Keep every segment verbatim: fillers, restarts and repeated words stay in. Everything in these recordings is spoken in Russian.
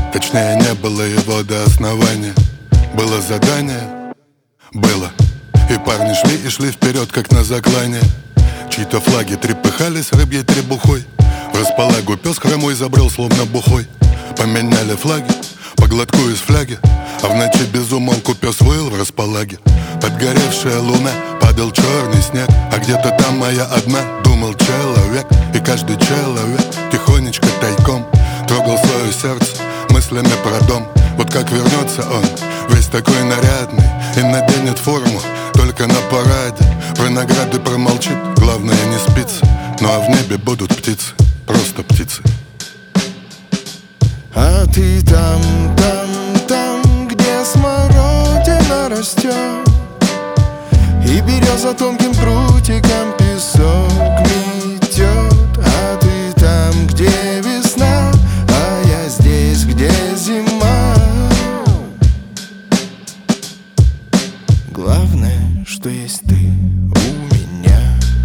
Точнее, не было его до основания. Было задание, было. И парни шли и шли вперед, как на заклание. Чьи-то флаги трепыхались рыбьей требухой. В располагу пес хромой забрел, словно бухой. Поменяли флаги по глотку из фляги, а в ночи безумолку пес выл в располаге. Подгоревшая луна, падал черный снег, а где-то там моя одна, думал человек. И каждый человек тихонечко тайком трогал свое сердце мыслями про дом. Вот как вернется он, весь такой нарядный, и наденет форму только на параде. Про награды промолчит, главное не спится. Ну а в небе будут птицы, просто птицы. А ты там, там, там, где смородина растет, и береза тонким прутиком песок метет. А ты там, где весна, а я здесь, где зима. Главное, что есть ты у меня.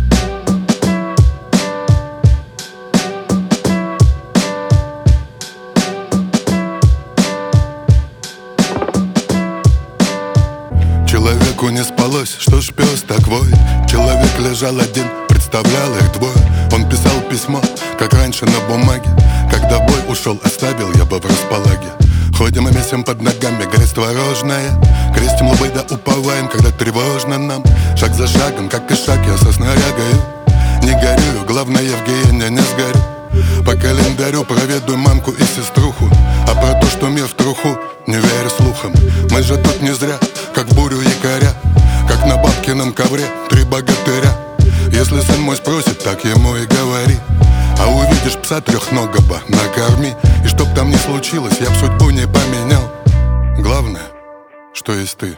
Человеку не спалось, что ж пес так воет. Человек лежал один, представлял их двое. Он писал письмо, как раньше на бумаге. Когда в бой ушел, оставил я бы в располаге. Ходим и месим под ногами грязь творожная. Крестим лбы да уповаем, когда тревожно нам. Шаг за шагом, как и шаг, я со снарягою. Не горюю, главное, Евгения, не сгорю. По календарю проведу мамку и сеструху. А про то, что мир в труху, не верю слухам. Мы же тут не зря, как в бурю якоря, как на бабкином ковре три богатыря. Если сын мой спросит, так ему и говори. А увидишь пса трехногого, накорми. И чтоб там ни случилось, я б судьбу не поменял. Главное, что есть ты.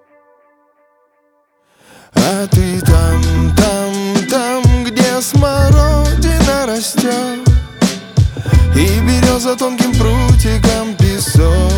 А ты там, там, там, где смородина растет, и береза тонким прутиком песок